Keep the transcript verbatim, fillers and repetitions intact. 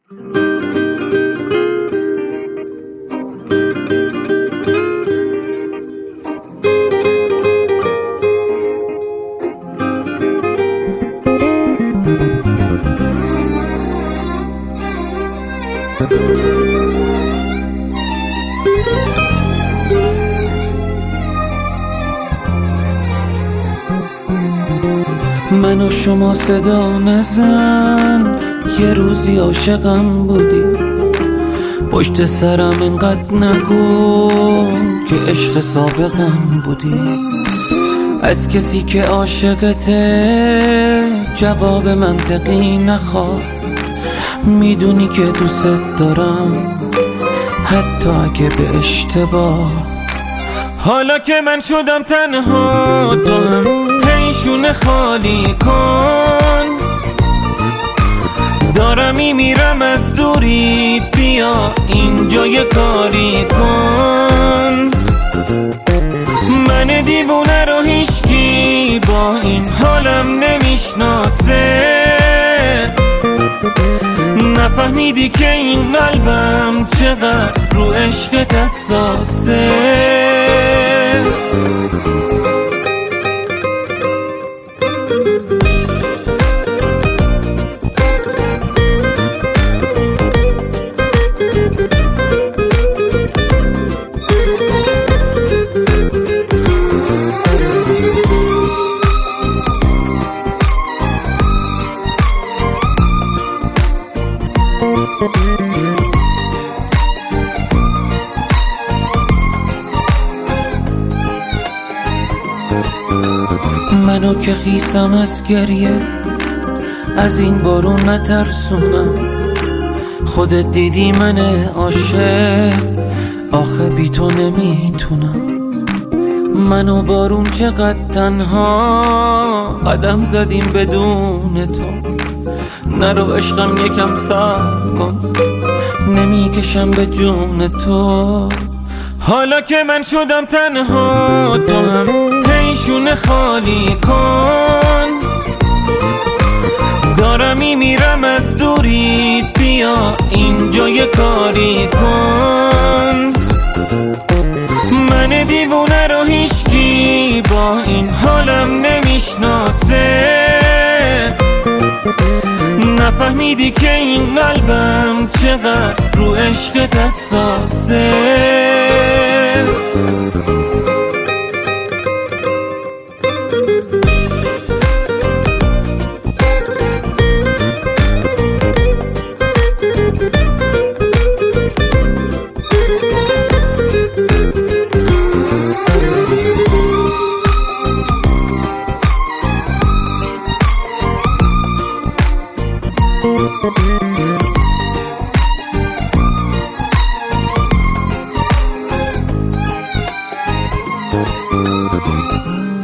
من و شما صدا نزن، یه روزی عاشقم بودی. پشت سرم اینقدر نگو که عشق سابقم بودی. از کسی که عاشقته جواب منطقی نخواه. میدونی که دوست دارم حتی اگه به اشتباه. حالا که من شدم تنها تو هم پیشونه خالی کن. دارم میمیرم از دوریت، بیا اینجا یه کاری کن. من دیوونه رو هیچکی با این حالم نمیشناسه. نفهمیدی که این قلبم چقدر رو عشقت حساسه. منو که خیسم از گریه، از این بارون نترسونم. خودت دیدی من عاشق، آخه بی تو نمیتونم. منو بارون چقدر تنها قدم زدیم بدون تو. نرو عشقم یکم صبر کن، نمیکشم به جون تو. حالا که من شدم تنها تو هم پیشونه خالی کن. دارم میمیرم از دوریت، بیا اینجا یه کاری کن. من دیوونه رو هیچکی با این حالم نمیشناسه. نفهمیدی که این قلبم چقدر رو عشقت حساسه. Thank you.